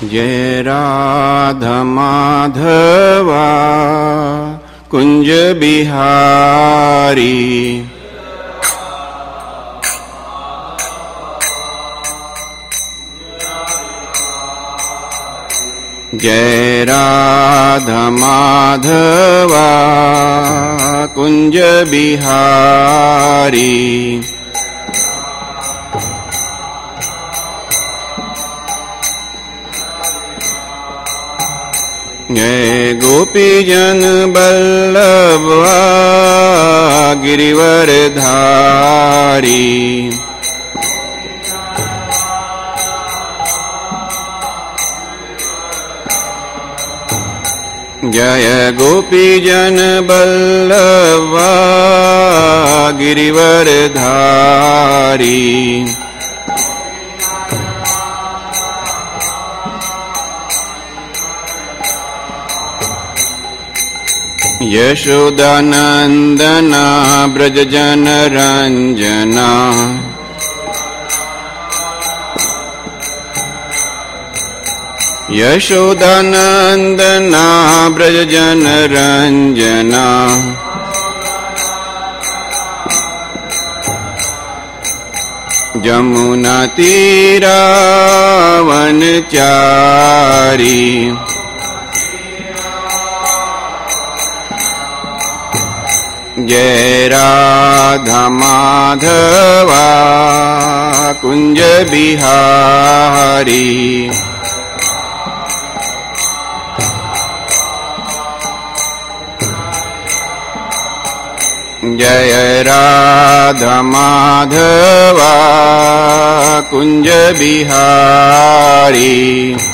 जय राधा माधवा कुंज बिहारी। जय राधा माधवा कुंज बिहारी। जय गोपी जन बल्लभा गिरिवर धारी। जय गोपी जन बल्लभा गिरिवर धारी। यशोदानंदना ब्रज जन रंजना। यशोदानंदना ब्रज जन रंजना। जमुना तीरा वनचारी। जय राधा माधवा कुंज बिहारी। जय राधा माधवा कुंज बिहारी।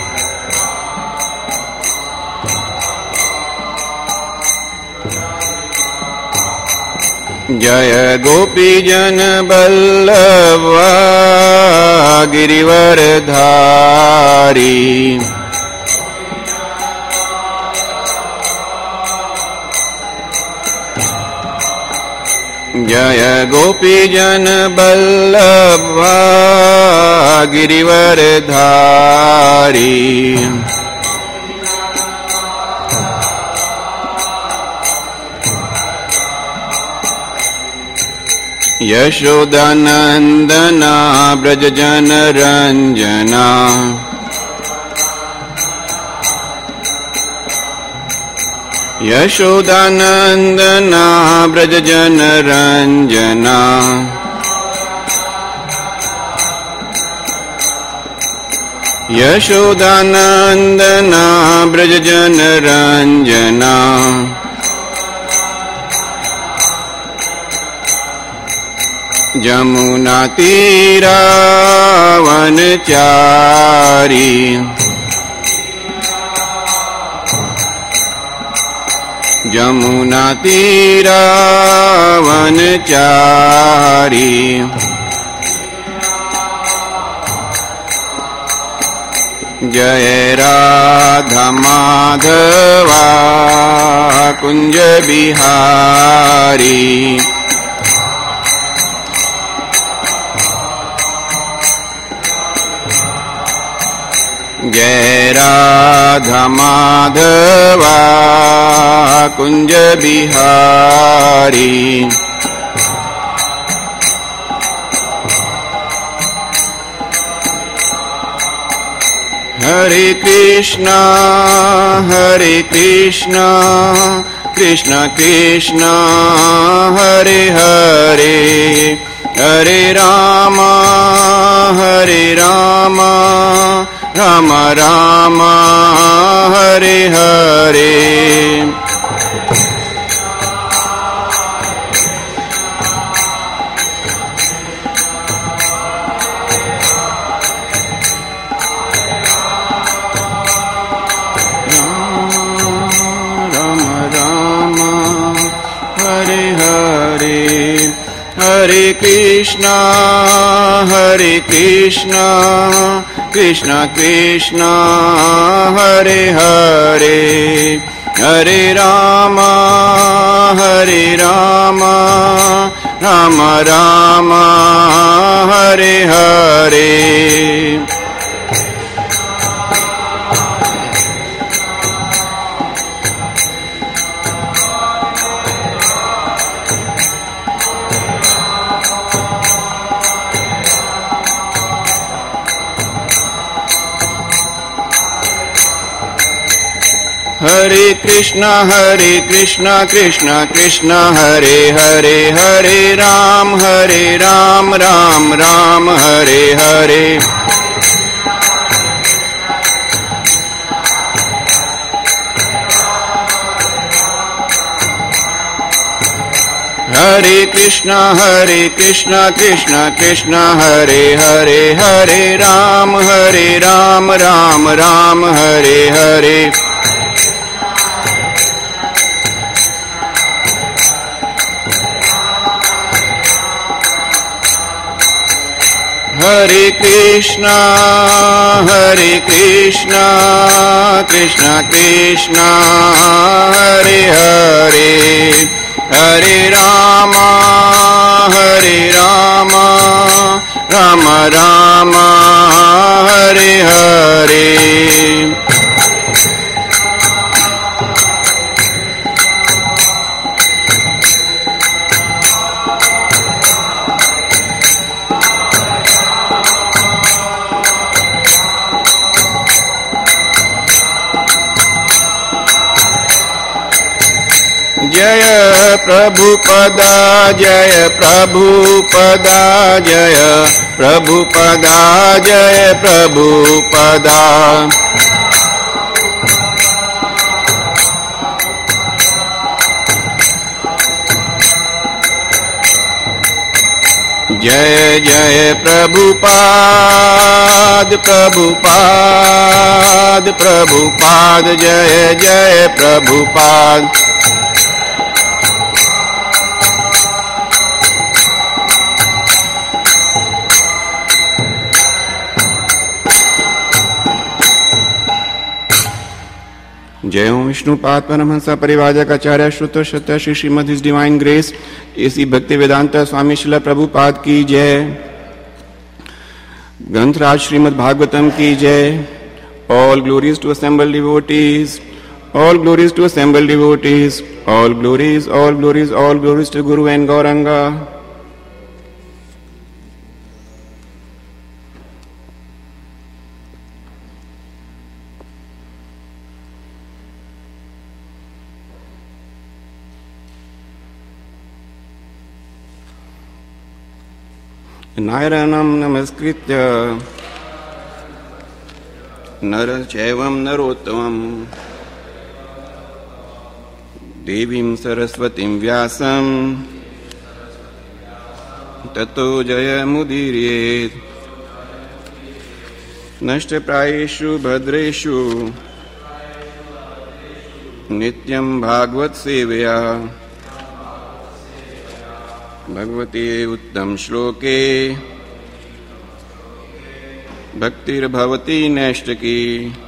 जय गोपी जन बल्लभा गिरिवर धारी। जय गोपी जन बल्लभा गिरिवर धारी। यशोदानंदना ब्रज जन रंजना। यशोदानंदना ब्रज जन रंजना। यशोदानंदना ब्रज जन रंजना। जमुना तीरा वनचारी। जमुना तीरा वनचारी। जय राधा माधवा कुंज बिहारी। जय राधा माधवा कुंज बिहारी। हरे कृष्णा कृष्ण कृष्ण हरे हरे, हरे रामा राम राम हरे हरे। हरे कृष्णा कृष्ण कृष्ण हरे हरे, हरे Ram Ram Ram Hare Hare. Hare Krishna Krishna Krishna Hare Hare, Hare Ram Ram Ram Hare Hare. Hare Krishna Krishna Krishna Hare Hare, Hare Ram Ram Ram Hare Hare. Hare Krishna Krishna Krishna Hare Hare, Hare Rama Rama Rama Hare Hare. Jaya Prabhupada, Jaya Prabhupada, Jaya Prabhupada, Jaya Prabhupada. Jaya Jaya Prabhupada, Prabhupada, Prabhupada, Jaya Jaya Prabhupada. जय ओम विष्णुपाद परमहंस परिवाजक आचार्य श्रुत सत्य Shri Srimad his divine grace इसी भक्ति वेदांत स्वामी श्रील प्रभुपाद की जय। ग्रंथराज श्रीमद् भागवतम की जय। All glories to assemble devotees, all glories to assemble devotees, all glories, all glories, all glories to guru and Gauranga. नारायणं नमस्कृत्य नरं चैवं नरोत्तमं देवीं सरस्वतीं व्यासं ततो जयमुदीरयेत्। नष्टप्रायेषु भद्रेषु नित्यं भागवत सेवया भगवते उत्तम श्लोके भक्तिर्भवति नैष्टिकी।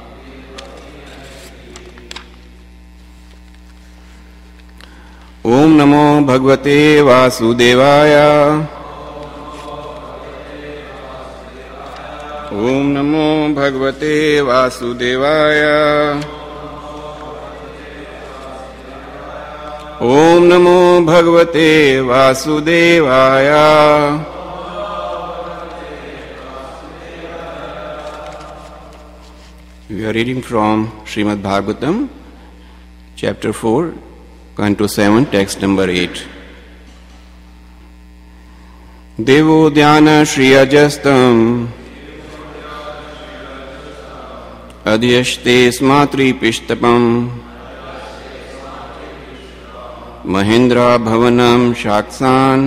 ओम नमो भगवते वासुदेवाय, ओम नमो भगवते वासुदेवाय, ओम नमो भगवते वासुदेवाय। We are reading from Srimad Bhagavatam, chapter 4, canto 7, text number 8. Devo dhyana shriyajastam adhyashte smatri pishtapam Mahendra Bhavanam Shaksan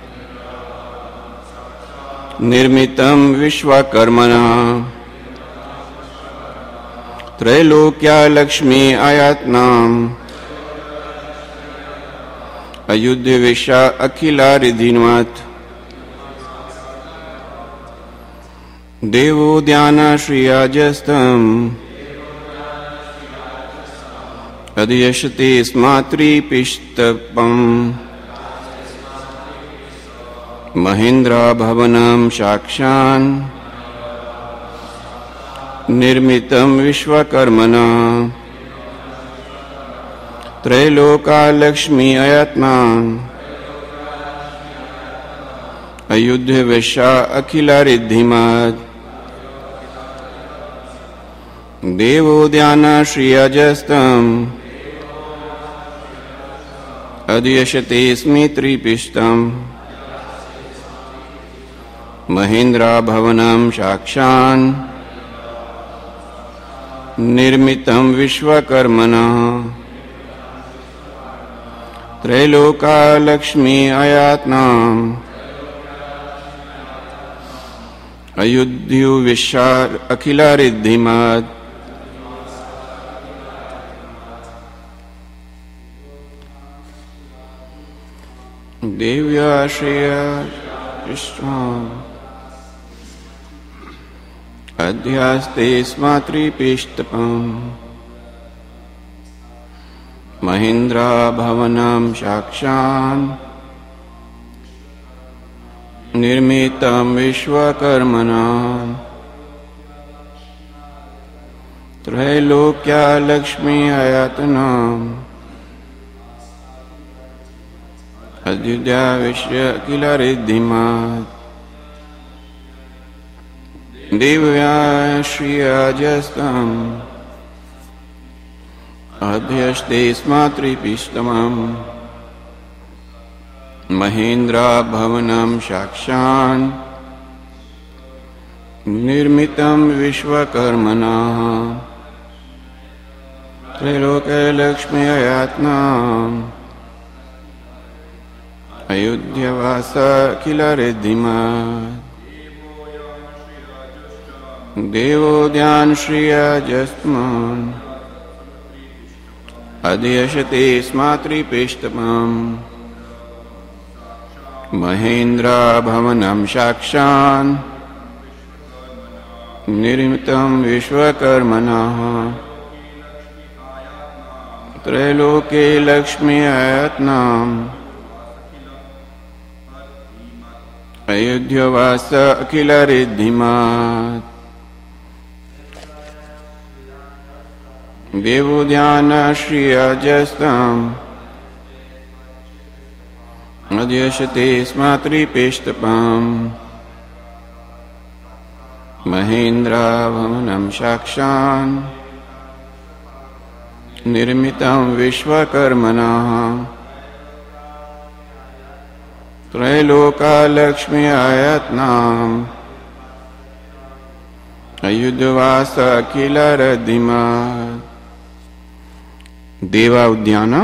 Nirmitam Vishwakarmana Trailokya Lakshmi Ayatnam Ayudhya Visha Akhila Ridhinvat Devo Dhyana Shriyajastam Adhyashate Smatri Pishtapam Mahendra Bhavanam Shakshan Nirmitam Vishwakarmana Trailoka Lakshmi Ayatma Ayudhya Visha Akhila Riddhimat देवोद्यान श्रियजस्तम् अध्यशते स्मित्रिपिष्टम् महेन्द्राभवनं साक्षान् निर्मितं विश्वकर्मणः त्रैलोक्यलक्ष्मी आयातनाम् अयुध्यु विशाल अखिलारिद्धिमत् देव्याश्रया कृष्णम् अध्यास्ते स्मातृपिष्टपम् महेन्द्राभवनं साक्षान् निर्मितं विश्वकर्मणा त्रैलोक्यलक्ष्मी आयातनम् अयोध्या विश्वकिलरिद्धिमत् देव्याश्रियजस्तम् अध्यस्ते स्मातृपिष्टमम् महेन्द्राभवनं साक्षान् निर्मितं विश्वकर्मणा त्रैलोक्यलक्ष्मी आयातनम् अयोध्यावास किलरिद्धिमत् देवोद्यान श्रियजस्त्मन् अध्यशते स्मातृपिष्टपम् महेन्द्राभवनं साक्षान् निर्मितं विश्वकर्मणः त्रैलोक्ये लक्ष्मी आयातनम् अयोध्यावास अखिलरिद्धिमत् देवोद्यान श्रियजस्तम् अध्यशते स्मातृपिष्टपम् महेन्द्राभवनं साक्षान् निर्मितं विश्वकर्मणः त्रैलोक्यलक्ष्मी आयातनम् अयोध्यावास किलरिद्धिमत् Deva Udyana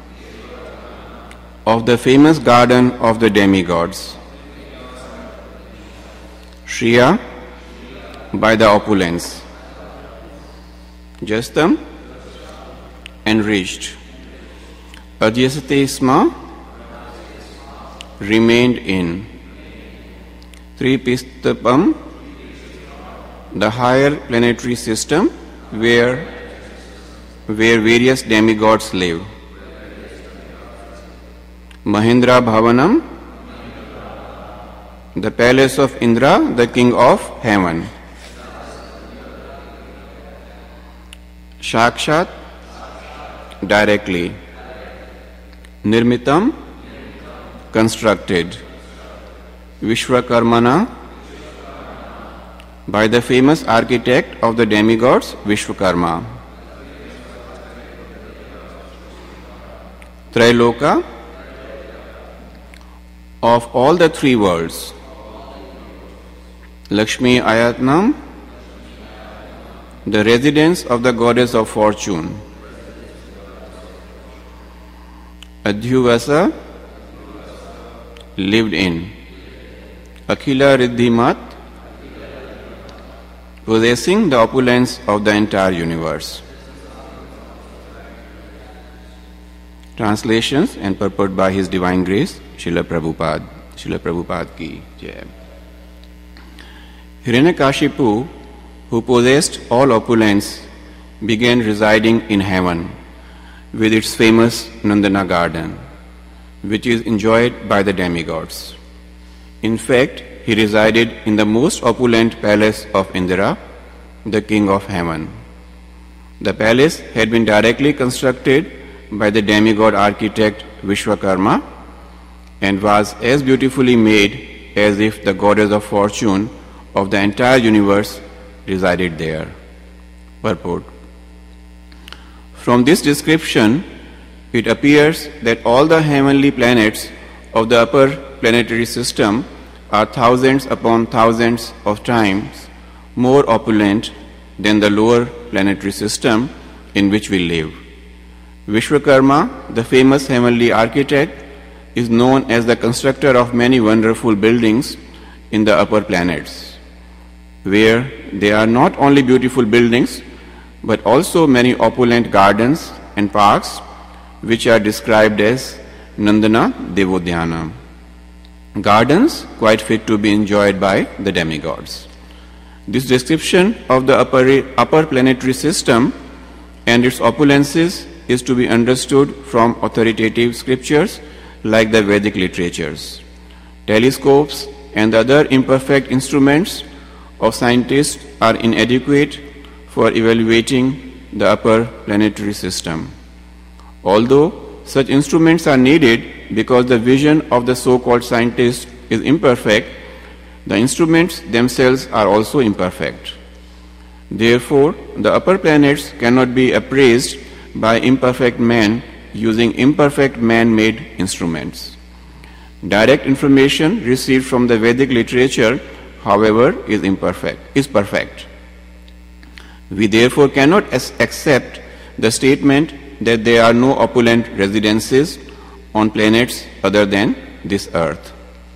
of the famous garden of the demigods. Shriya by the opulence. Jastam enriched. Adhyasate Sma remained in. Tripistapam, the higher planetary system where various demigods live. Mahindra Bhavanam, the palace of Indra, the king of heaven. Shakshat, directly. Nirmitam, constructed. Vishwakarmana, by the famous architect of the demigods, Vishwakarma. Trailoka, of all the three worlds. Lakshmi Ayatnam, the residence of the goddess of fortune. Adhyuvasa, lived in. Akhila Riddhimat, possessing the opulence of the entire universe. Translations and purport by His Divine Grace, Srila Prabhupada. Srila Prabhupada ki jai. Hiranyakashipu, who possessed all opulence, began residing in heaven with its famous Nandana garden, which is enjoyed by the demigods. In fact, he resided in the most opulent palace of Indra, the king of heaven. The palace had been directly constructed by the demigod architect Vishwakarma and was as beautifully made as if the goddess of fortune of the entire universe resided there. Purport. From this description, it appears that all the heavenly planets of the upper planetary system are thousands upon thousands of times more opulent than the lower planetary system in which we live. Vishwakarma, the famous heavenly architect, is known as the constructor of many wonderful buildings in the upper planets, where there are not only beautiful buildings but also many opulent gardens and parks, which are described as Nandana Devodhyana. Gardens quite fit to be enjoyed by the demigods. This description of the upper planetary system and its opulences is to be understood from authoritative scriptures like the Vedic literatures. Telescopes and the other imperfect instruments of scientists are inadequate for evaluating the upper planetary system. Although such instruments are needed because the vision of the so-called scientist is imperfect, the instruments themselves are also imperfect. Therefore, the upper planets cannot be appraised by imperfect man using imperfect man-made instruments. Direct information received from the Vedic literature, however, is perfect. We therefore cannot accept the statement that there are no opulent residences on planets other than this earth.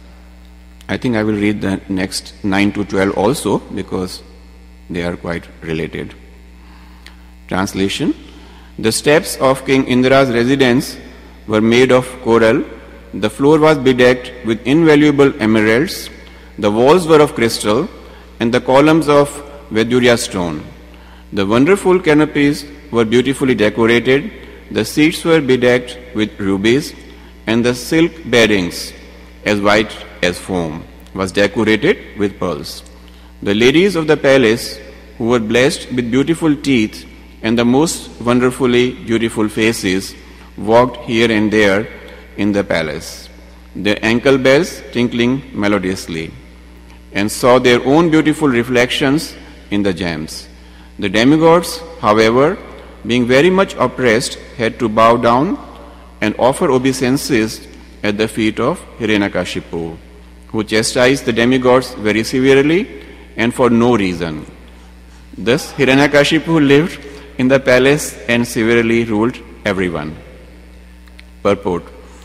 I think I will read the next 9 to 12 also because they are quite related. Translation. The steps of King Indra's residence were made of coral, the floor was bedecked with invaluable emeralds, the walls were of crystal, and the columns of Vaidurya stone. The wonderful canopies were beautifully decorated, the seats were bedecked with rubies, and the silk beddings, as white as foam, was decorated with pearls. The ladies of the palace, who were blessed with beautiful teeth and the most wonderfully beautiful faces, walked here and there in the palace, their ankle bells tinkling melodiously, and saw their own beautiful reflections in the gems. The demigods, however, being very much oppressed, had to bow down and offer obeisances at the feet of Hiranyakashipu, who chastised the demigods very severely and for no reason. Thus, Hiranyakashipu lived in the palace and severely ruled everyone. Purport.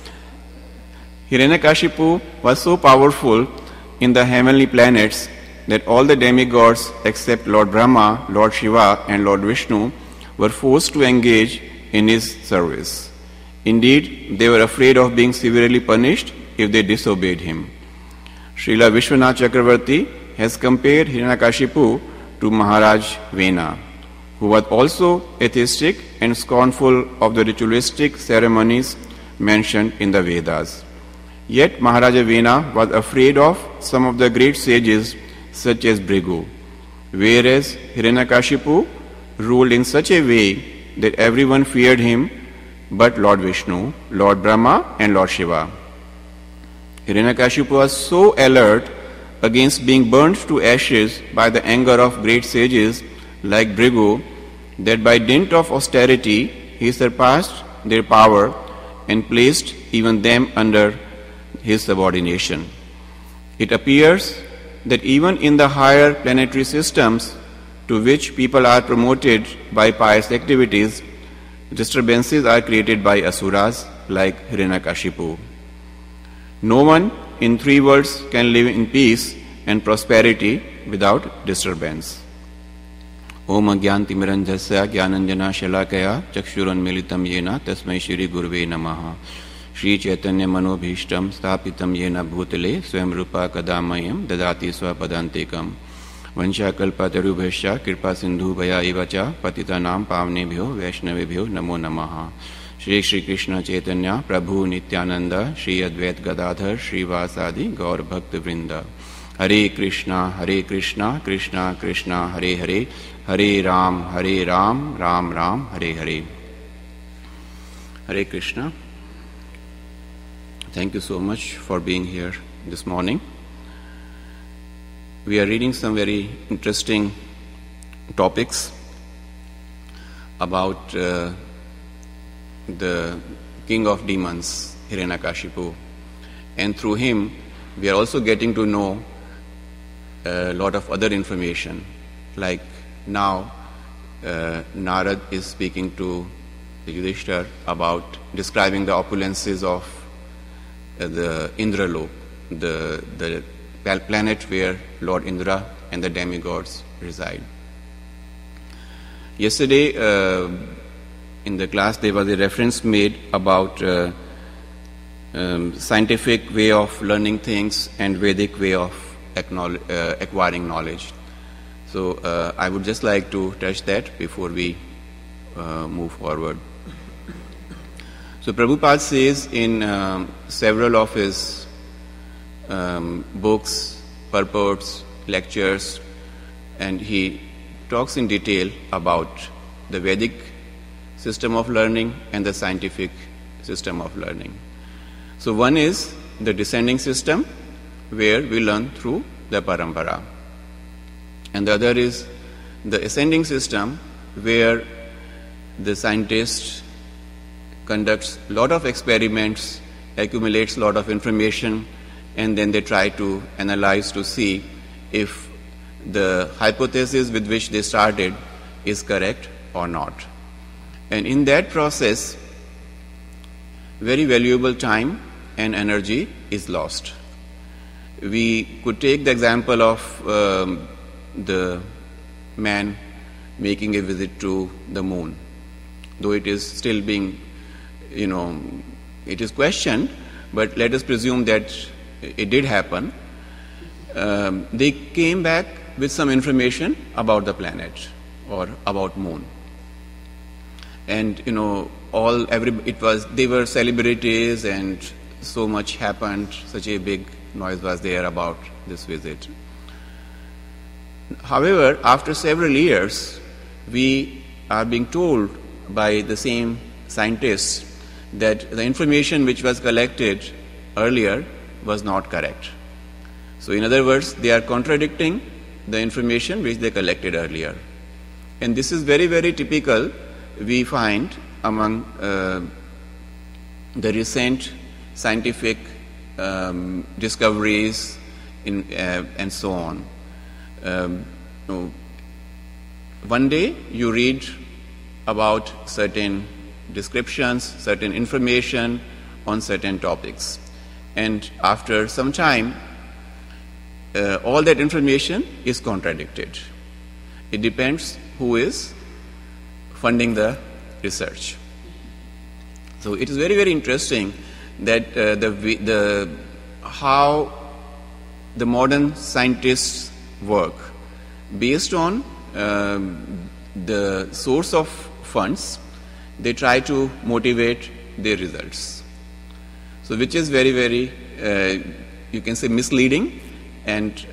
Hiranyakashipu was so powerful in the heavenly planets that all the demigods except Lord Brahma, Lord Shiva and Lord Vishnu were forced to engage in his service. Indeed, they were afraid of being severely punished if they disobeyed him. Srila Vishwanath Chakravarti has compared Hiranyakashipu to Maharaj Vena, who was also atheistic and scornful of the ritualistic ceremonies mentioned in the Vedas. Yet Maharaja Vena was afraid of some of the great sages such as Bhrigu, whereas Hiranyakashipu ruled in such a way that everyone feared him but Lord Vishnu, Lord Brahma and Lord Shiva. Hiranyakashipu was so alert against being burnt to ashes by the anger of great sages like Bhrigu that by dint of austerity he surpassed their power and placed even them under his subordination. It appears that even in the higher planetary systems to which people are promoted by pious activities, disturbances are created by asuras like Hiranyakashipu. No one in three worlds can live in peace and prosperity without disturbance. Om Agyantimirandhasya Gyananjana Shalakaya Chakshurunmilitam Yena Tasmai Shri Guruve Namaha. Shri Chaitanya Manobhishtam Sthapitam Yena Bhutale Swayam Rupa Kadamayam Dadati Swapadantekam. Vanchakalpatarubhasya Kripa Sindhu Bhaya Evacha Patitanam Pavnebhyo Vaishnavebhyo Namo Namaha. Shri Shri Krishna Chaitanya Prabhu Nityananda Shri Advait Gadadhar Shri Vasadi Gaur Bhakta Vrinda. Hare Krishna, Krishna Krishna, Hare Hare, Hare Ram, Ram Ram, Hare Hare. Hare Krishna. Thank you so much for being here this morning. We are reading some very interesting topics about the king of demons, Hiranyakashipu. And through him, we are also getting to know a lot of other information. Like now, Narad is speaking to the Yudhishthira about describing the opulences of the Indralok, the planet where Lord Indra and the demigods reside. Yesterday, in the class, there was a reference made about scientific way of learning things and Vedic way of acquiring knowledge. So I would just like to touch that before we move forward. So Prabhupada says in several of his books, purports, lectures, and he talks in detail about the Vedic system of learning and the scientific system of learning. So one is the descending system, where we learn through the parampara. And the other is the ascending system, where the scientist conducts a lot of experiments, accumulates a lot of information, and then they try to analyze to see if the hypothesis with which they started is correct or not. And in that process, very valuable time and energy is lost. We could take the example of the man making a visit to the moon, though it is still being, it is questioned, but let us presume that it did happen. They came back with some information about the planet or about moon. And they were celebrities, and so much happened, such a big noise was there about this visit. However, after several years, we are being told by the same scientists that the information which was collected earlier was not correct. So in other words, they are contradicting the information which they collected earlier. And this is very, very typical, we find, among the recent scientific discoveries and so on. One day you read about certain descriptions, certain information on certain topics. And after some time, all that information is contradicted. It depends who is funding the research. So it is very, very interesting that how the modern scientists work based on the source of funds. They try to motivate their results. So which is very, very, you can say, misleading and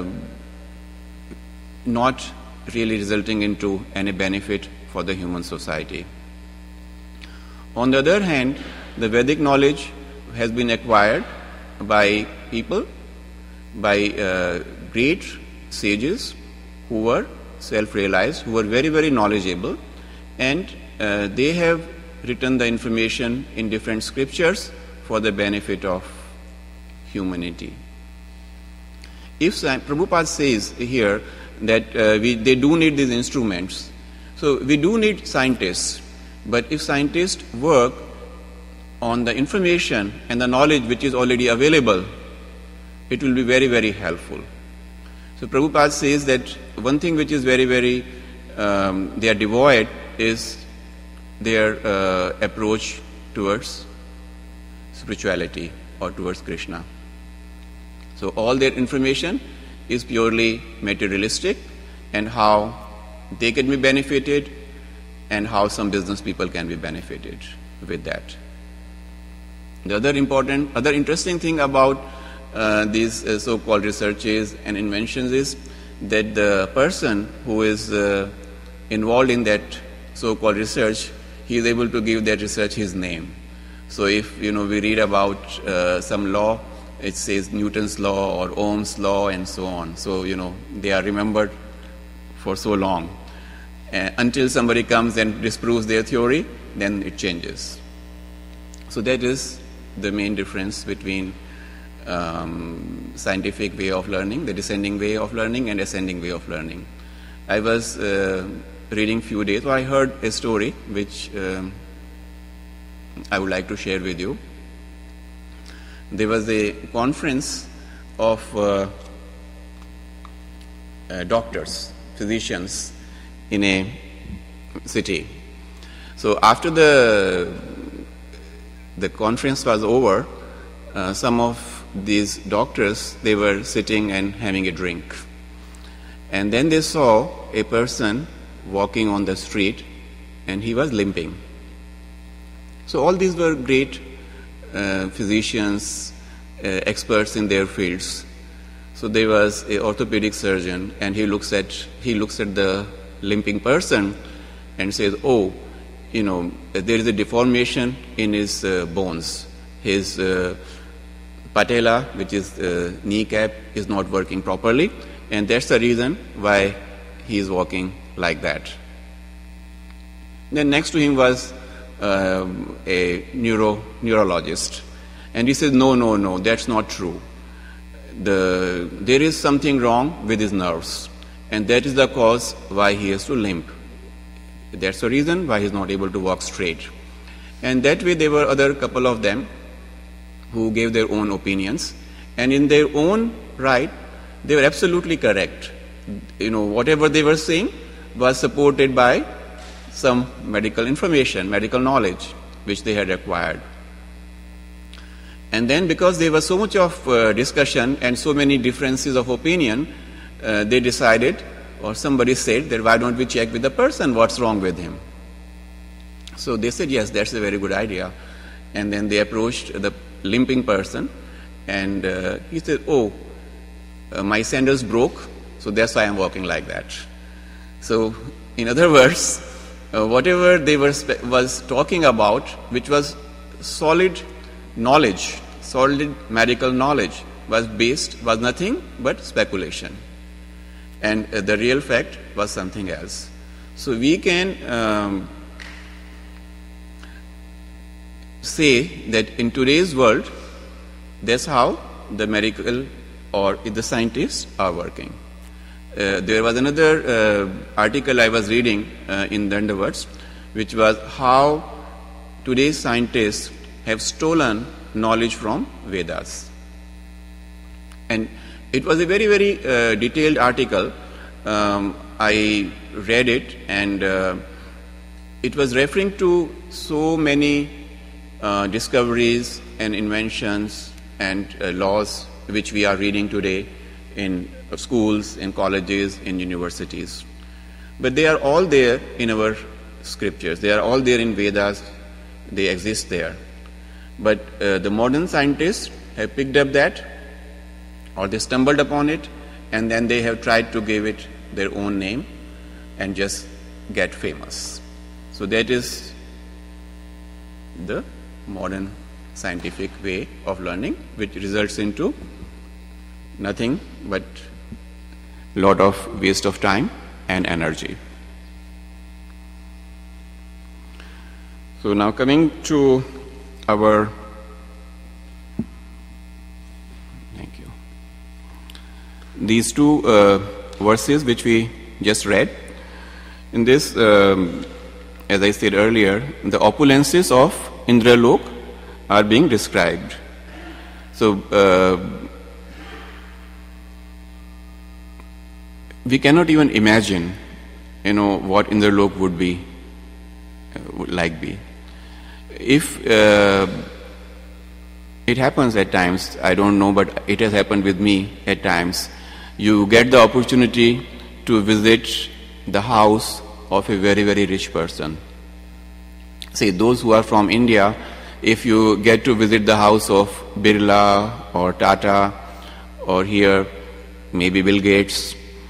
not really resulting into any benefit for the human society. On the other hand, the Vedic knowledge has been acquired by people, by great sages who were self-realized, who were very, very knowledgeable, and they have written the information in different scriptures for the benefit of humanity. If Prabhupada says here that they do need these instruments, so we do need scientists, but if scientists work on the information and the knowledge which is already available, it will be very, very helpful. So Prabhupada says that one thing which is very, very, they are devoid is their approach towards spirituality or towards Krishna. So all their information is purely materialistic, and how they can be benefited and how some business people can be benefited with that. The other interesting thing about these so-called researches and inventions is that the person who is involved in that so-called research, he is able to give that research his name. So if we read about some law, it says Newton's law or Ohm's law and so on. So they are remembered for so long. until somebody comes and disproves their theory, then it changes. So that is the main difference between scientific way of learning, the descending way of learning, and ascending way of learning. I was reading few days, so I heard a story which I would like to share with you. There was a conference of doctors, physicians in a city. So after the conference was over, some of these doctors, they were sitting and having a drink. And then they saw a person walking on the street, and he was limping. So all these were great physicians, experts in their fields. So there was an orthopedic surgeon, and he looks at the limping person and says, "Oh, there is a deformation in his bones. His patella, which is kneecap, is not working properly, and that's the reason why he is walking like that." Then next to him was a neurologist, and he says, no, that's not true. There is something wrong with his nerves, and that is the cause why he has to limp. That's the reason why he's not able to walk straight. And that way there were other couple of them who gave their own opinions, and in their own right, they were absolutely correct. Whatever they were saying was supported by some medical information, medical knowledge, which they had acquired. And then because there was so much of discussion and so many differences of opinion, they decided, or somebody said, that why don't we check with the person what's wrong with him? So they said, yes, that's a very good idea. And then they approached the limping person, and he said, my sandals broke, so that's why I'm walking like that. So in other words, whatever they was talking about, which was solid knowledge, solid medical knowledge, was nothing but speculation. And the real fact was something else. So we can say that in today's world, that's how the medical or the scientists are working. There was another article I was reading in the Underwords, which was how today's scientists have stolen knowledge from Vedas. And it was a very, very detailed article. I read it, and it was referring to so many discoveries and inventions and laws which we are reading today in schools, in colleges, in universities. But they are all there in our scriptures. They are all there in Vedas. They exist there. But the modern scientists have picked up that, or they stumbled upon it, and then they have tried to give it their own name and just get famous. So that is the modern scientific way of learning, which results into nothing but a lot of waste of time and energy. So now coming to our these two verses which we just read. In this, as I said earlier, the opulences of Indralok are being described. So we cannot even imagine, what Indralok would be if it happens at times. I don't know, but it has happened with me at times. You get the opportunity to visit the house of a very, very rich person. Say, those who are from India, if you get to visit the house of Birla or Tata, or here maybe Bill Gates,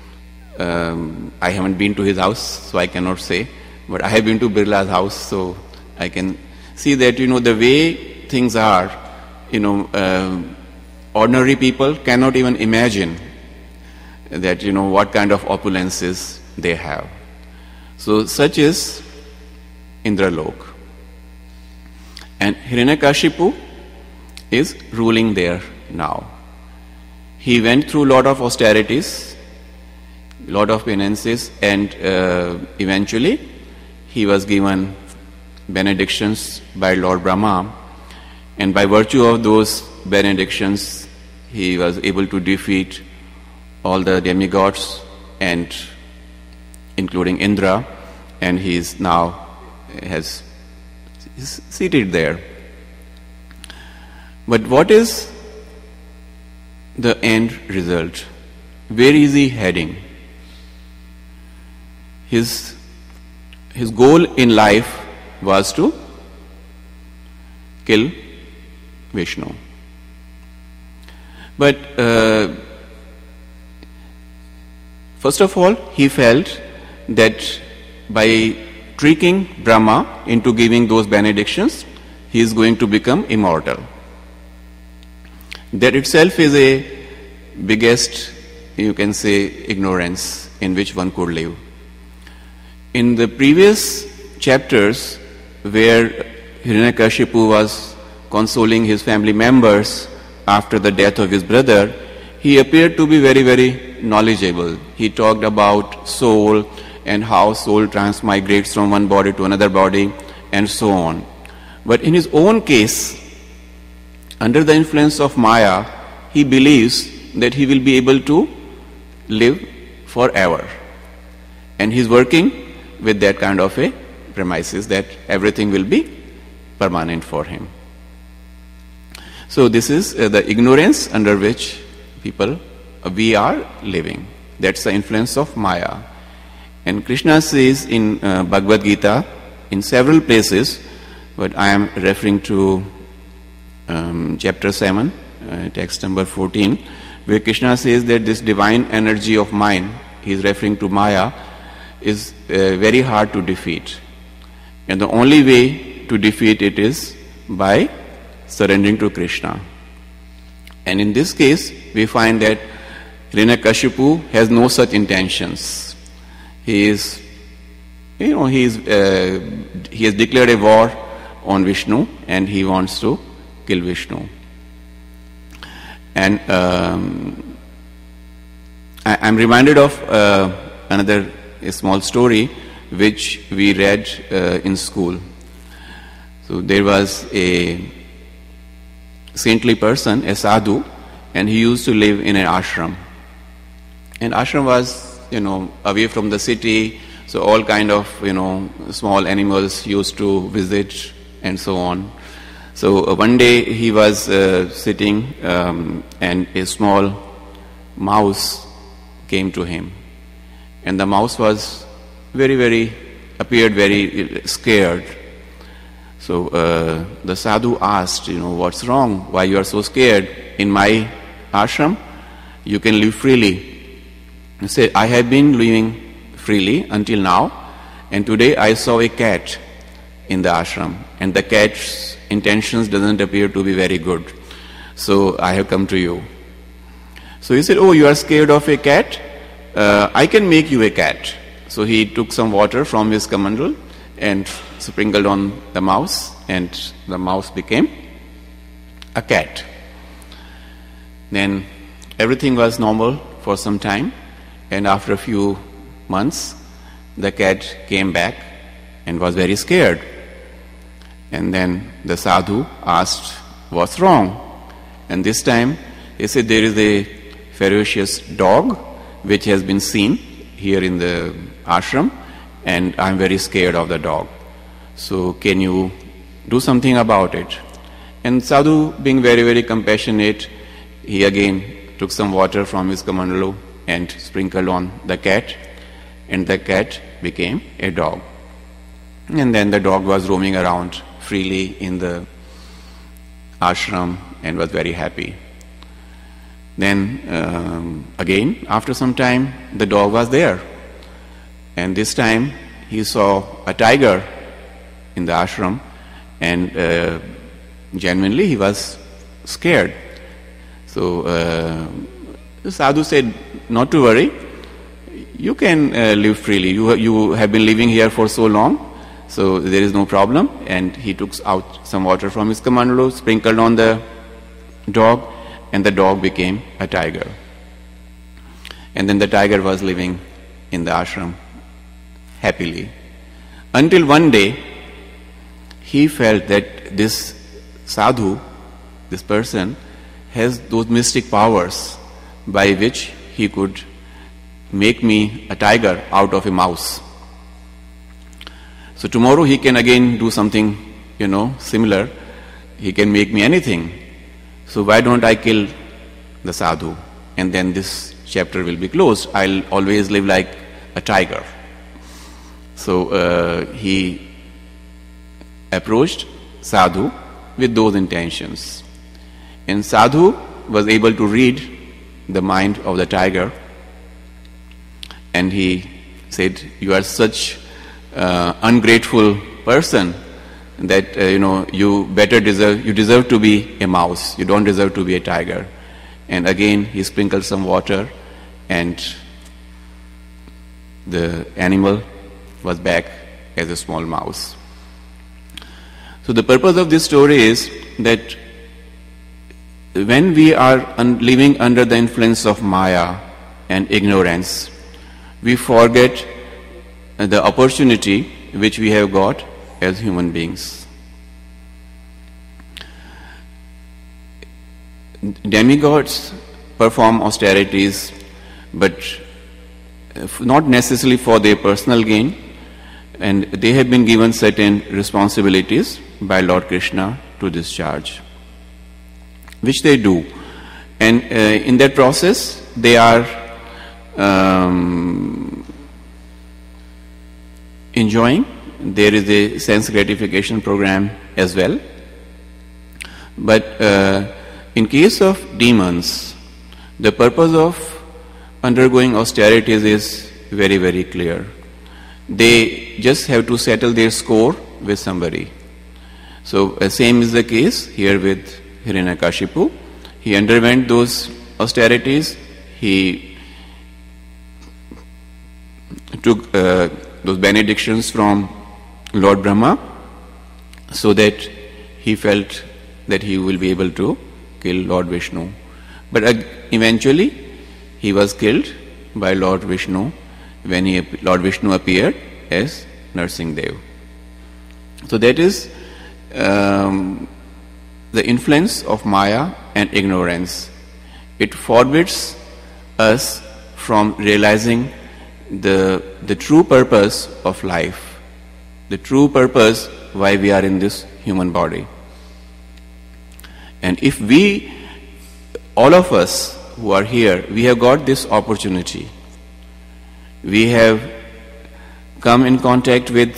I haven't been to his house, so I cannot say, but I have been to Birla's house, so I can see that, the way things are, ordinary people cannot even imagine that, what kind of opulences they have. So such is Indralok. And Hiranyakashipu is ruling there now. He went through a lot of austerities, lot of penances, and eventually he was given benedictions by Lord Brahma, and by virtue of those benedictions he was able to defeat all the demigods, and including Indra, and he is now is seated there. But what is the end result? Where is he heading? His goal in life was to kill Vishnu. But first of all, he felt that by tricking Brahma into giving those benedictions, he is going to become immortal. That itself is a biggest, you can say, ignorance in which one could live. In the previous chapters, where Hiranyakashipu was consoling his family members after the death of his brother, he appeared to be very, very knowledgeable. He talked about soul and how soul transmigrates from one body to another body and so on. But in his own case, under the influence of Maya, he believes that he will be able to live forever. And he's working with that kind of a premises that everything will be permanent for him. So this is the ignorance under which we are living. That's the influence of Maya. And Krishna says in Bhagavad Gita, in several places, but I am referring to chapter 7, text number 14, where Krishna says that this divine energy of mind, he is referring to Maya, is very hard to defeat. And the only way to defeat it is by surrendering to Krishna. And in this case, we find that Hiranyakashipu has no such intentions. He has declared a war on Vishnu, and he wants to kill Vishnu. And I'm reminded of another small story which we read in school. So there was a saintly person, a sadhu, and he used to live in an ashram. And ashram was, away from the city, so all kind of, small animals used to visit and so on. So one day he was sitting and a small mouse came to him. And the mouse was appeared very scared. So the sadhu asked, what's wrong? Why you are so scared? In my ashram, you can live freely. He said, I have been living freely until now, and today I saw a cat in the ashram, and the cat's intentions doesn't appear to be very good. So I have come to you. So he said, oh, you are scared of a cat? I can make you a cat. So he took some water from his kamandal and sprinkled on the mouse, and the mouse became a cat. Then everything was normal for some time, and after a few months, the cat came back and was very scared. And then the sadhu asked, what's wrong? And this time he said, there is a ferocious dog which has been seen here in the ashram, and I'm very scared of the dog. So can you do something about it? And sadhu, being very compassionate, he again took some water from his kamandalu and sprinkled on the cat, and the cat became a dog. And then the dog was roaming around freely in the ashram and was very happy. Then again, after some time, the dog was there. And this time he saw a tiger in the ashram, and genuinely he was scared. So the sadhu said, not to worry, you can live freely. You have been living here for so long, so there is no problem. And he took out some water from his kamandalu, sprinkled on the dog, and the dog became a tiger. And then the tiger was living in the ashram happily. Until one day, he felt that this sadhu, this person, has those mystic powers by which he could make me a tiger out of a mouse. So tomorrow he can again do something, similar. He can make me anything. So why don't I kill the sadhu? And then this chapter will be closed. I'll always live like a tiger. So he approached sadhu with those intentions. And sadhu was able to read the mind of the tiger. And he said, "You are such ungrateful person that you deserve to be a mouse. You don't deserve to be a tiger." And again he sprinkled some water, and the animal was back as a small mouse. So the purpose of this story is that when we are living under the influence of Maya and ignorance, we forget the opportunity which we have got as human beings. Demigods perform austerities, but not necessarily for their personal gain, and they have been given certain responsibilities by Lord Krishna to discharge, which they do. And in that process, they are enjoying. There is a sense gratification program as well. But in case of demons, the purpose of undergoing austerities is very, very clear. They just have to settle their score with somebody. So same is the case here with Hiranyakashipu. He underwent those austerities. He took those benedictions from Lord Brahma, so that he felt that he will be able to kill Lord Vishnu. But eventually he was killed by Lord Vishnu when Lord Vishnu appeared as Narsimhadev. So that is the influence of Maya and ignorance. It forbids us from realizing the true purpose of life, the true purpose why we are in this human body. And if we, all of us who are here, we have got this opportunity. We have come in contact with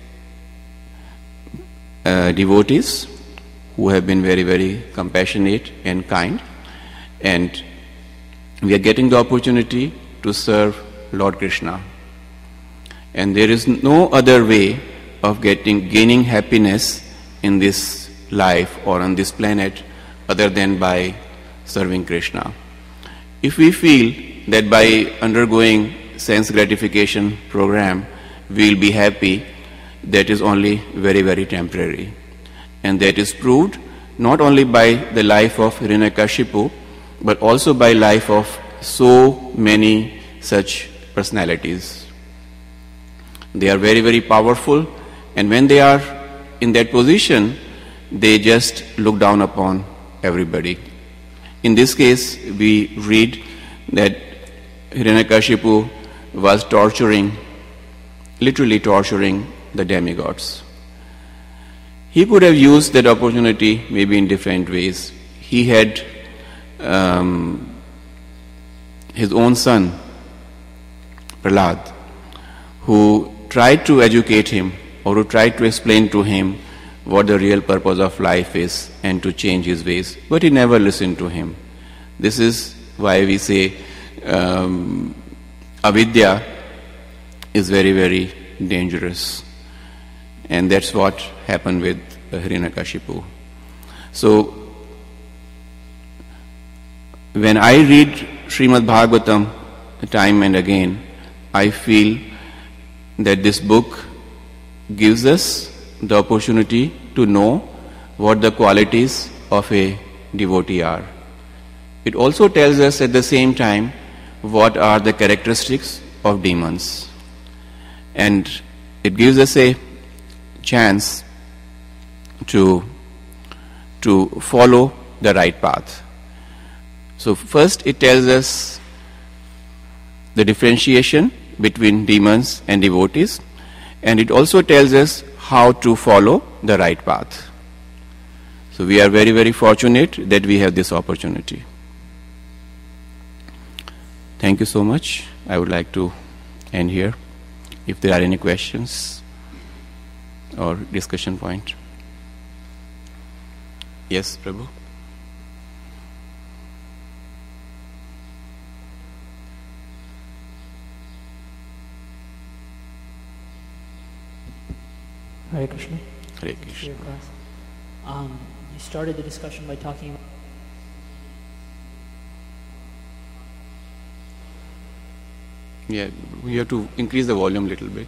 devotees who have been very, very compassionate and kind, and we are getting the opportunity to serve Lord Krishna. And there is no other way of gaining happiness in this life or on this planet other than by serving Krishna. If we feel that by undergoing sense gratification program we will be happy, that is only very, very temporary. And that is proved not only by the life of Hiranyakashipu, but also by life of so many such personalities. They are very, very powerful, and when they are in that position, they just look down upon everybody. In this case, we read that Hiranyakashipu was literally torturing the demigods. He could have used that opportunity maybe in different ways. He had his own son, Prahlad, who tried to educate him or who tried to explain to him what the real purpose of life is and to change his ways, but he never listened to him. This is why we say avidya is very, very dangerous. And that's what happened with Hiranyakashipu. So, when I read Srimad Bhagavatam time and again, I feel that this book gives us the opportunity to know what the qualities of a devotee are. It also tells us at the same time what are the characteristics of demons. And it gives us a chance to follow the right path. So first it tells us the differentiation between demons and devotees, and it also tells us how to follow the right path. So we are very, very fortunate that we have this opportunity. Thank you so much. I would like to end here. If there are any questions or discussion point. Yes, Prabhu. Hare Krishna. Hare Krishna. You started the discussion by talking about Yeah, we have to increase the volume a little bit.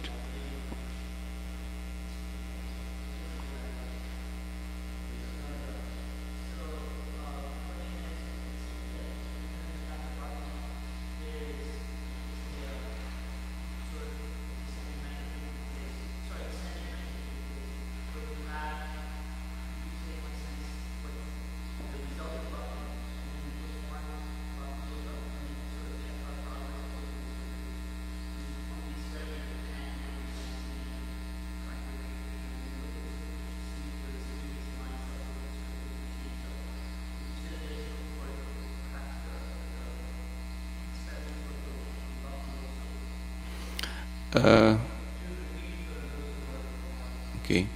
Okay.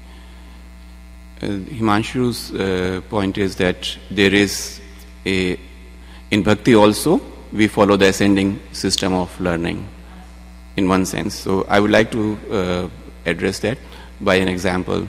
Himanshu's point is that there is in bhakti also we follow the ascending system of learning in one sense. So I would like to address that by an example.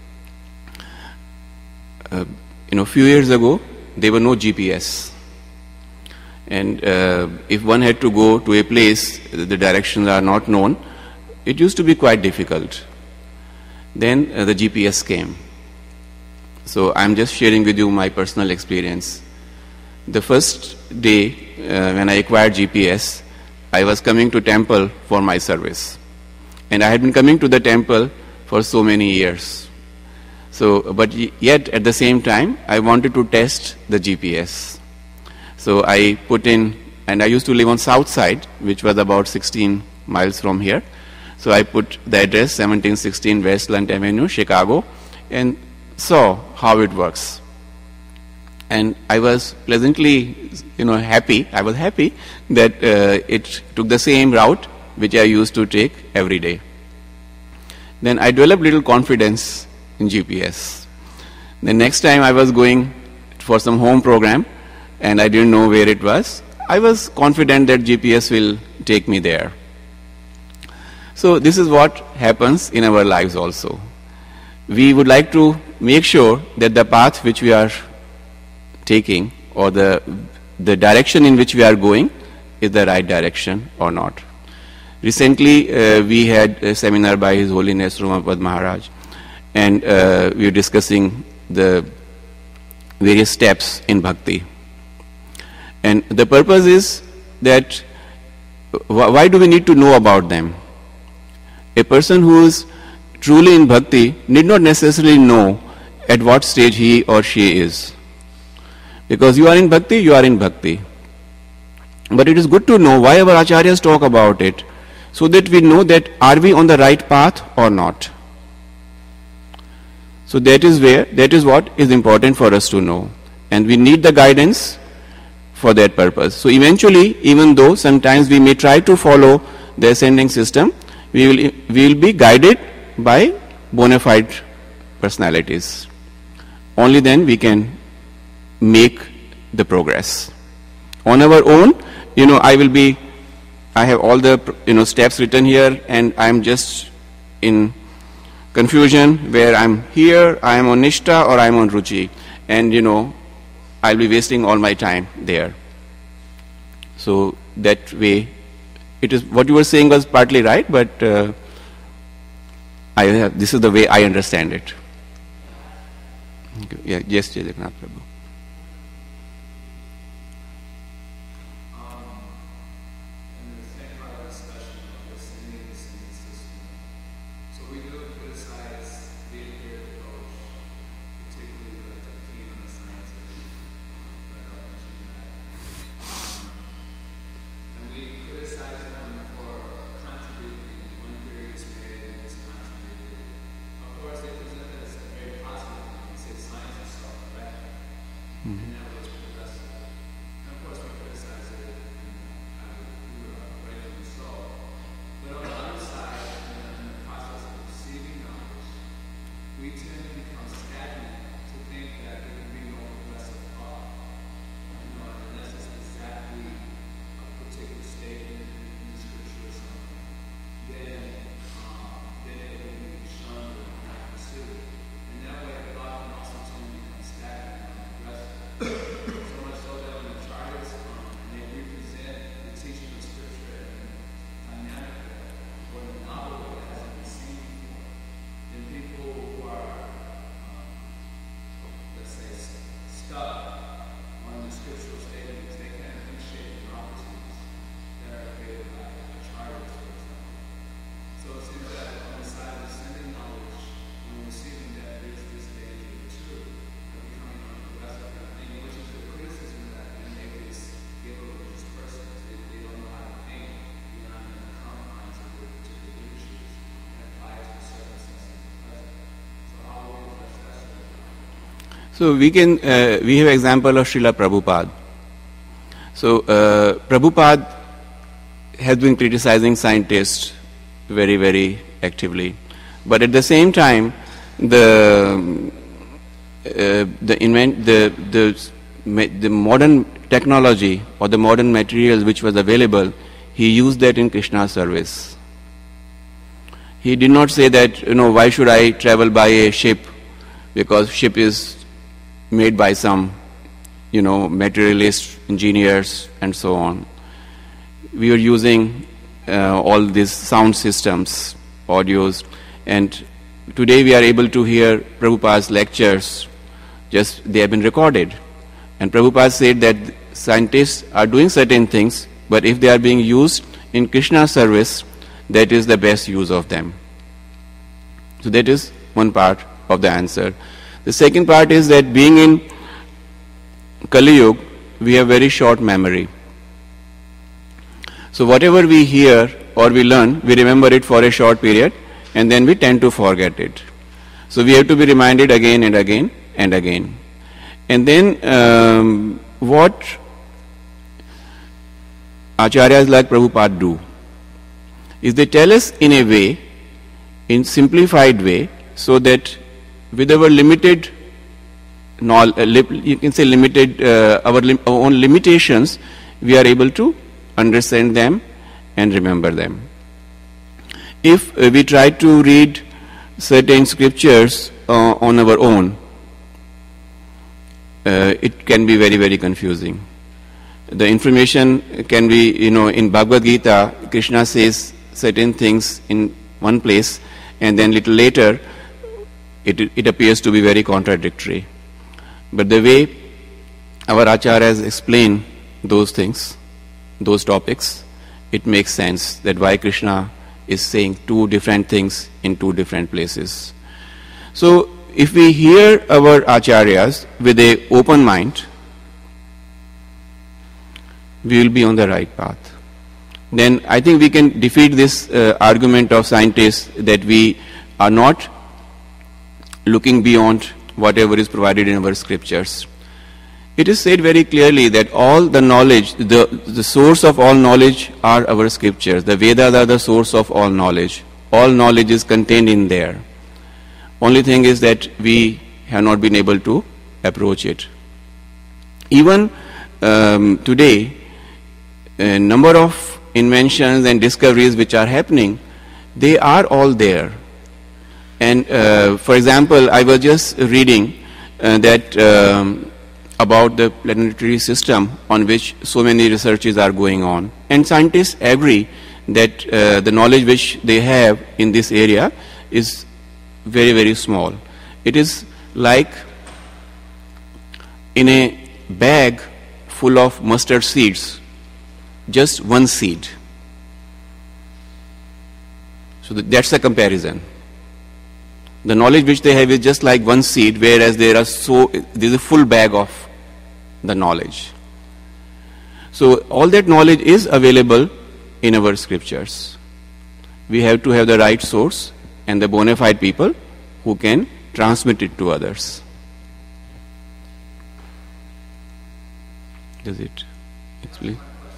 Few years ago there were no GPS. And if one had to go to a place, the directions are not known, it used to be quite difficult. Then the GPS came. So I'm just sharing with you my personal experience. The first day when I acquired GPS, I was coming to temple for my service. And I had been coming to the temple for so many years. So, but yet at the same time, I wanted to test the GPS. So I put in, and I used to live on south side, which was about 16 miles from here. So I put the address 1716 Westland Avenue, Chicago, and saw how it works. And I was pleasantly, happy. I was happy that it took the same route which I used to take every day. Then I developed little confidence in GPS. The next time I was going for some home program, and I didn't know where it was, I was confident that GPS will take me there. So this is what happens in our lives also. We would like to make sure that the path which we are taking or the direction in which we are going is the right direction or not. Recently we had a seminar by His Holiness Romapad Maharaj, and we were discussing the various steps in bhakti. And the purpose is that why do we need to know about them? A person who is truly in bhakti need not necessarily know at what stage he or she is. Because you are in bhakti, you are in bhakti. But it is good to know why our acharyas talk about it, so that we know that are we on the right path or not. So that is what is important for us to know. And we need the guidance for that purpose. So eventually, even though sometimes we may try to follow the ascending system, we will be guided by bona fide personalities. Only then we can make the progress. On our own, I have all the steps written here, and I'm just in confusion where I'm here, I'm on Nishta or I'm on Ruchi, and I'll be wasting all my time there. So that way it is what you were saying was partly right, but this is the way I understand it. Yeah, yes, Jai Jagannath Prabhu. So we have example of Srila Prabhupada. So Prabhupada has been criticizing scientists very, very actively, but at the same time, the modern technology or the modern materials which was available, he used that in Krishna's service. He did not say that, why should I travel by a ship, because ship is made by some, materialist engineers and so on. We are using all these sound systems, audios, and today we are able to hear Prabhupada's lectures, just they have been recorded. And Prabhupada said that scientists are doing certain things, but if they are being used in Krishna's service, that is the best use of them. So that is one part of the answer. The second part is that being in Kali Yuga, we have very short memory. So whatever we hear or we learn, we remember it for a short period and then we tend to forget it. So we have to be reminded again and again and again. And then what Acharyas like Prabhupada do is they tell us in a way, in simplified way, so that with our limited knowledge, you can say limited, our own limitations, we are able to understand them and remember them. If we try to read certain scriptures on our own, it can be very, very confusing. The information can be, in Bhagavad Gita, Krishna says certain things in one place, and then little later, it appears to be very contradictory. But the way our acharyas explain those things, those topics, it makes sense that why Krishna is saying two different things in two different places. So if we hear our acharyas with an open mind, we will be on the right path. Then I think we can defeat this argument of scientists that we are not looking beyond whatever is provided in our scriptures. It is said very clearly that all the knowledge, the source of all knowledge are our scriptures. The Vedas are the source of all knowledge. All knowledge is contained in there. Only thing is that we have not been able to approach it. Even today, a number of inventions and discoveries which are happening, they are all there. And for example, I was just reading that about the planetary system on which so many researches are going on. And scientists agree that the knowledge which they have in this area is very, very small. It is like in a bag full of mustard seeds, just one seed. So that's the comparison. The knowledge which they have is just like one seed, whereas there's a full bag of the knowledge. So all that knowledge is available in our scriptures. We have to have the right source and the bona fide people who can transmit it to others. Does it explain?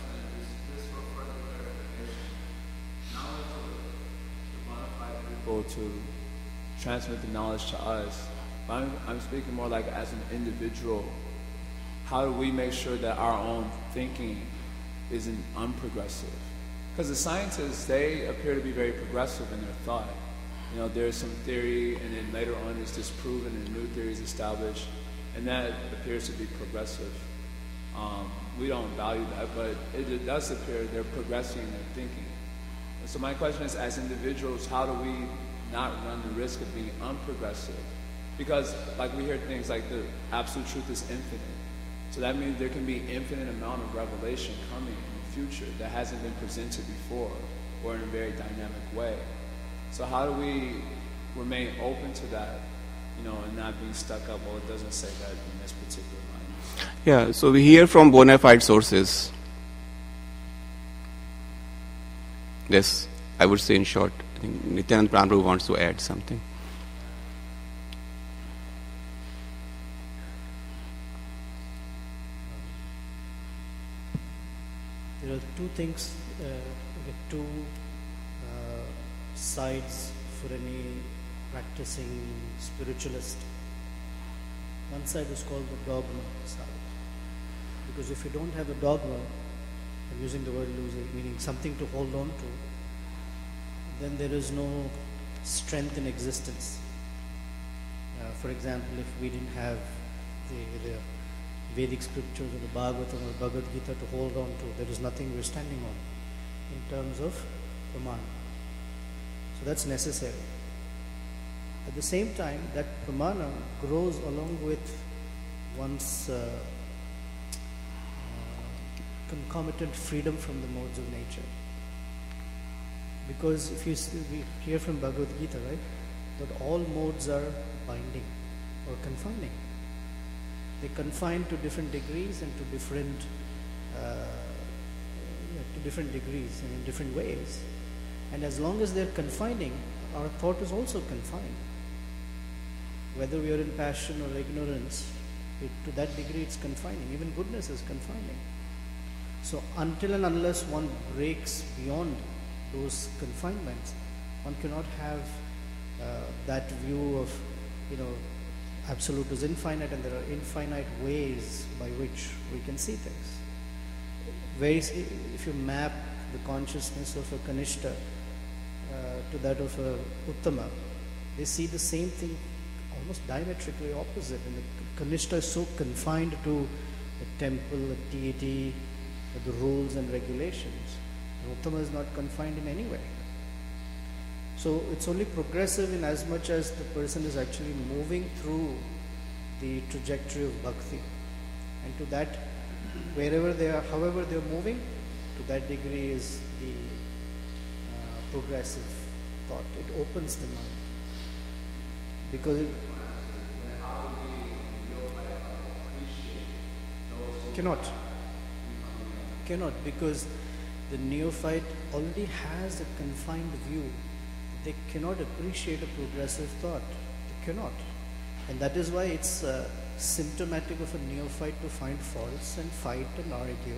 To transmit the knowledge to us. I'm speaking more like as an individual. How do we make sure that our own thinking isn't unprogressive? Because the scientists, they appear to be very progressive in their thought. You know, there's some theory, and then later on it's disproven, and new theories established, and that appears to be progressive. We don't value that, but it does appear they're progressing in their thinking. So my question is, as individuals, how do we not run the risk of being unprogressive? Because like we hear things like the absolute truth is infinite. So that means there can be infinite amount of revelation coming in the future that hasn't been presented before or in a very dynamic way. So how do we remain open to that, you know, and not being stuck up, well, it doesn't say that in this particular line? Yeah, so we hear from bona fide sources. This, I would say in short. I think Nityanand Prabhu wants to add something. There are two things, two sides for any practicing spiritualist. One side is called the dogma side. Because if you don't have a dogma, I'm using the word loosely, meaning something to hold on to, then there is no strength in existence. For example, if we didn't have the Vedic scriptures or the Bhagavatam or Bhagavad Gita to hold on to, there is nothing we're standing on in terms of Pramana. So that's necessary. At the same time, that Pramana grows along with one's concomitant freedom from the modes of nature. Because if we hear from Bhagavad Gita, right, that all modes are binding or confining. They confine to different degrees and to different degrees and in different ways. And as long as they're confining, our thought is also confined. Whether we are in passion or ignorance, to that degree it's confining. Even goodness is confining. So until and unless one breaks beyond those confinements, one cannot have that view of, absolute is infinite and there are infinite ways by which we can see things. If you map the consciousness of a Kanishta to that of a Uttama, they see the same thing almost diametrically opposite. And the Kanishta is so confined to a temple, a deity, the rules and regulations. And Uttama is not confined in any way. So it's only progressive in as much as the person is actually moving through the trajectory of bhakti. And to that, wherever they are, however they are moving, to that degree is the progressive thought. It opens the mind. Because cannot, because the neophyte already has a confined view. They cannot appreciate a progressive thought. They cannot. And that is why it's symptomatic of a neophyte to find faults and fight and argue.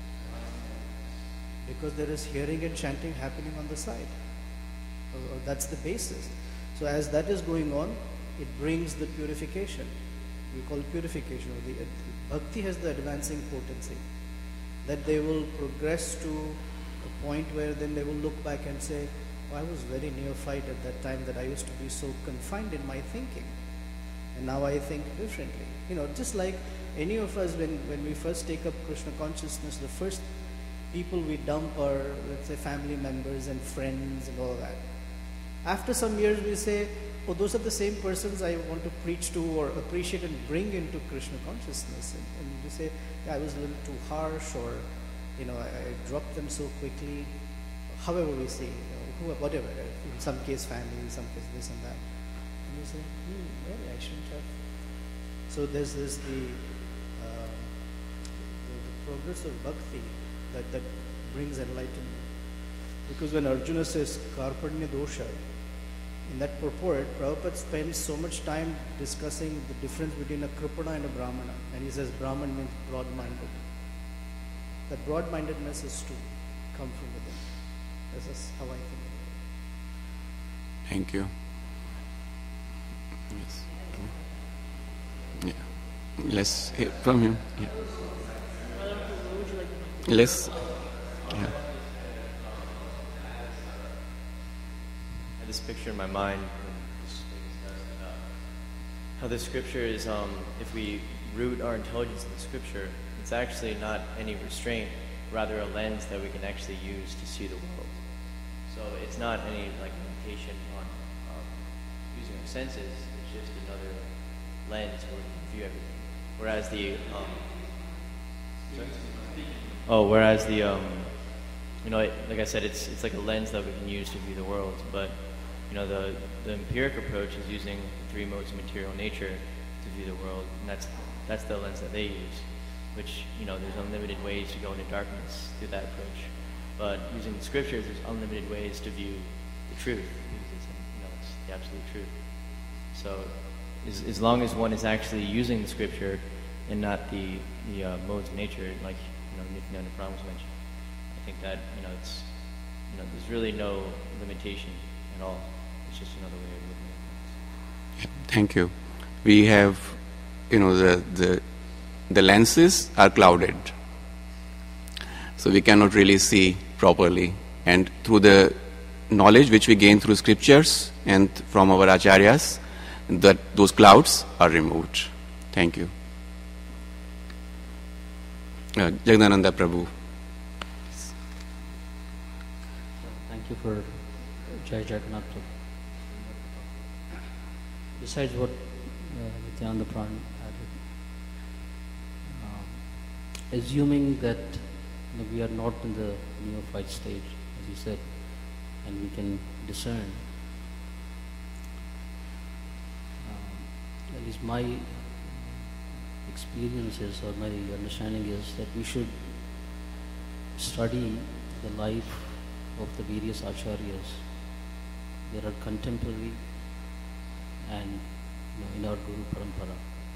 Because there is hearing and chanting happening on the side. Or that's the basis. So as that is going on, it brings the purification. We call it purification. Bhakti has the advancing potency. That they will progress to a point where then they will look back and say, I was very neophyte at that time that I used to be so confined in my thinking. And now I think differently. Just like any of us, when we first take up Krishna consciousness, the first people we dump are, let's say, family members and friends and all that. After some years we say, oh, those are the same persons I want to preach to or appreciate and bring into Krishna consciousness. And you say, yeah, I was a little too harsh, or I dropped them so quickly. However we say, whatever. In some case family, in some case this and that. And you say, really, I shouldn't have. So there's the progress of bhakti that brings enlightenment. Because when Arjuna says karparnya dosha, in that purport, Prabhupada spends so much time discussing the difference between a kripana and a brahmana. And he says Brahman means broad-minded. That broad-mindedness is to come from within. This is how I think. Thank you. Yes. Yeah. Let's hear from him. Yeah. Let's. Yeah. This picture in my mind, how the scripture is, if we root our intelligence in the scripture, it's actually not any restraint, rather a lens that we can actually use to see the world. So it's not any limitation on using our senses, it's just another lens where we can view everything. Whereas like I said, it's like a lens that we can use to view the world, but the empiric approach is using the three modes of material nature to view the world, and that's the lens that they use, which, there's unlimited ways to go into darkness through that approach. But using the scriptures, there's unlimited ways to view the truth, because it's the absolute truth. So as long as one is actually using the scripture and not the modes of nature, like, Nityananda Prabhu was mentioned, I think that, it's, there's really no limitation at all. It's just another way of looking at things. Thank you. We have, the lenses are clouded, so we cannot really see properly. And through the knowledge which we gain through scriptures and from our acharyas, those clouds are removed. Thank you. Jagdananda Prabhu. Thank you for Jai Jagannath Prabhu. Besides what Nityananda Prabhu added, assuming that we are not in the neophyte stage, as you said, and we can discern, at least my experience is, or my understanding is, that we should study the life of the various acharyas. There are contemporary and in our Guru Parampara.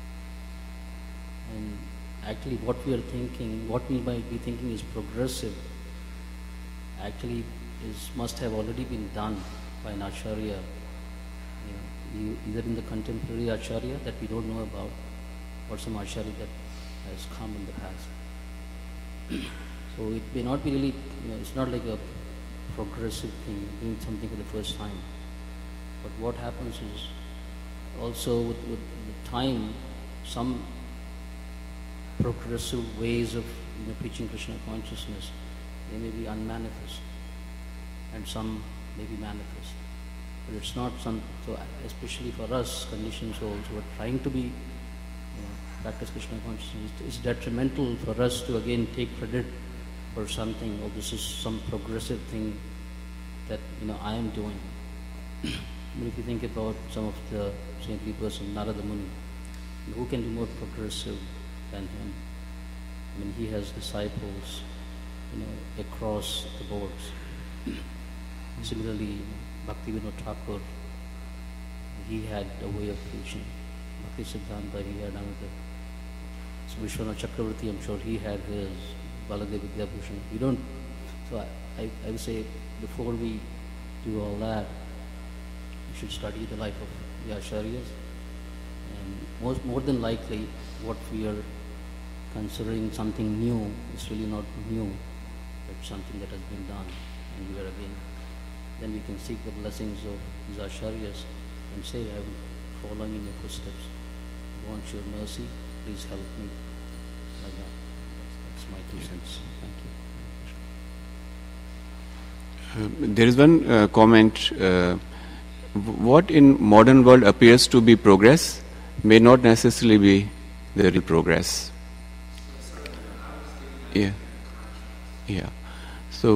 And actually what we might be thinking is progressive, actually must have already been done by an acharya, either in the contemporary acharya that we don't know about, or some acharya that has come in the past. So it may not be really, it's not like a progressive thing, doing something for the first time. But what happens is, also with time, some progressive ways of preaching Krishna consciousness, they may be unmanifest, and some may be manifest. But it's not so especially for us conditioned souls who are trying to be practice Krishna consciousness, it's detrimental for us to again take credit for something, or this is some progressive thing that I am doing. But if you think about some of the saintly person, Narada Muni, who can be more progressive than him? He has disciples, across the boards. Similarly, Bhaktivinoda Thakur, he had a way of preaching. Bhakti Siddhanta, he had another. So Vishwanath Chakravarti, I'm sure he had his. Baladev Vidyabhushan. We don't. So I would say, before we do all that, we should study the life of the acharyas, and more than likely, what we are considering something new is really not new, but something that has been done, and we are again. Then we can seek the blessings of these acharyas and say, I am following in your footsteps. I want your mercy. Please help me. Like that. That's my 2 cents. Thank you. There is one comment. What in modern world appears to be progress may not necessarily be the real progress. Yeah. So,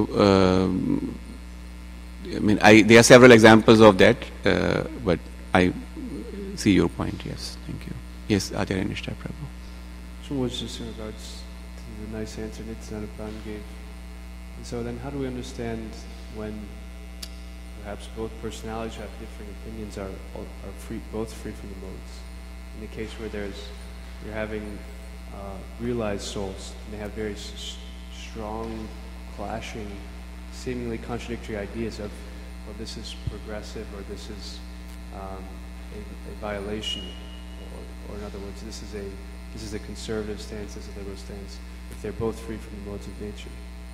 there are several examples of that, but I see your point. Yes, thank you. Yes, Acharya Nishta Prabhu. So it was just in regards to the nice answer Nityananda gave. And so then how do we understand when perhaps both personalities who have differing opinions are both free from the modes? In the case where you're having realized souls, and they have very strong, clashing, seemingly contradictory ideas of, well, this is progressive, or this is a violation, or in other words, this is a conservative stance, this is a liberal stance, if they're both free from the modes of nature.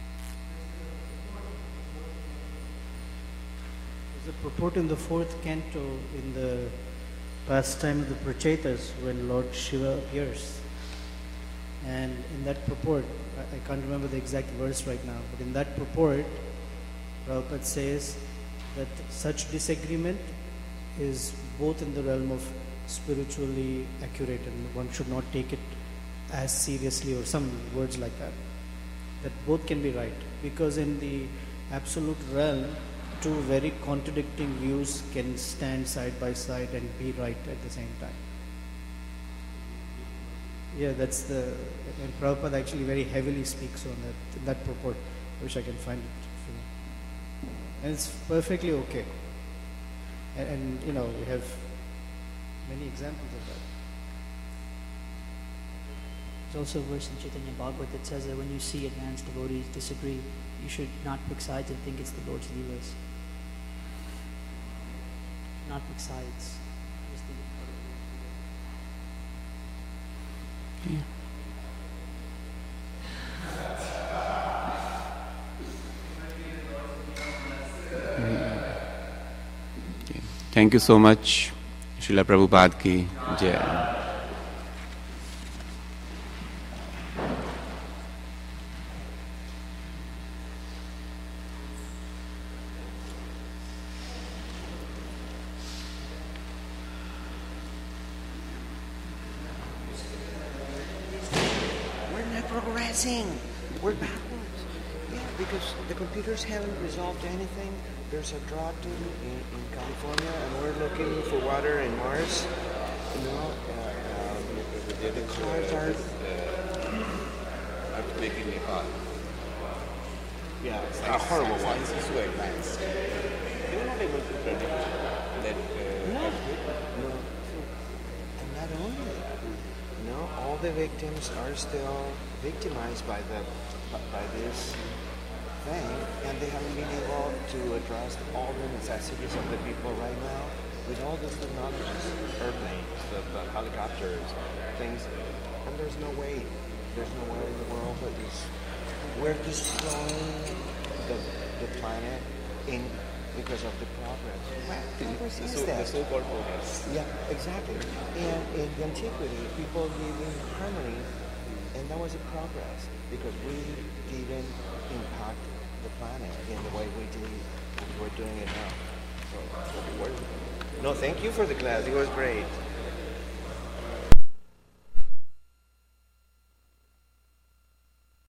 There's a purport in the 4th canto in the pastime of the Prachetas when Lord Shiva appears. And in that purport, I can't remember the exact verse right now, but in that purport, Prabhupada says that such disagreement is both in the realm of spiritually accurate, and one should not take it as seriously, or some words like that. That both can be right, because in the absolute realm, two very contradicting views can stand side by side and be right at the same time. Yeah, and Prabhupada actually very heavily speaks on that purport. I wish I can find it. And it's perfectly okay. And we have many examples of that. There's also a verse in Chaitanya Bhagavat that says that when you see advanced devotees disagree, you should not pick sides and think it's the Lord's Leelas. Not pick sides. Yeah. Thank you so much. Srila Prabhupada ki jai. We're backwards. Yeah, because the computers haven't resolved anything. There's a drought in California, and we're looking for water in Mars. The cars are making me hot. Yeah, it's like a horrible one. This is so advanced. You're not able to predict that. No. And not only that. All the victims are still victimized by this thing, and they haven't been able to address all the necessities of the people right now with all these technologies, airplanes, the helicopters, things, and there's no way in the world that we're destroying the planet because of the progress. Progress is that. The so-called progress. Yeah, exactly. And in the antiquity, people lived in harmony, and that was a progress because we didn't impact the planet in the way we're doing it now. So, no, thank you for the class. It was great.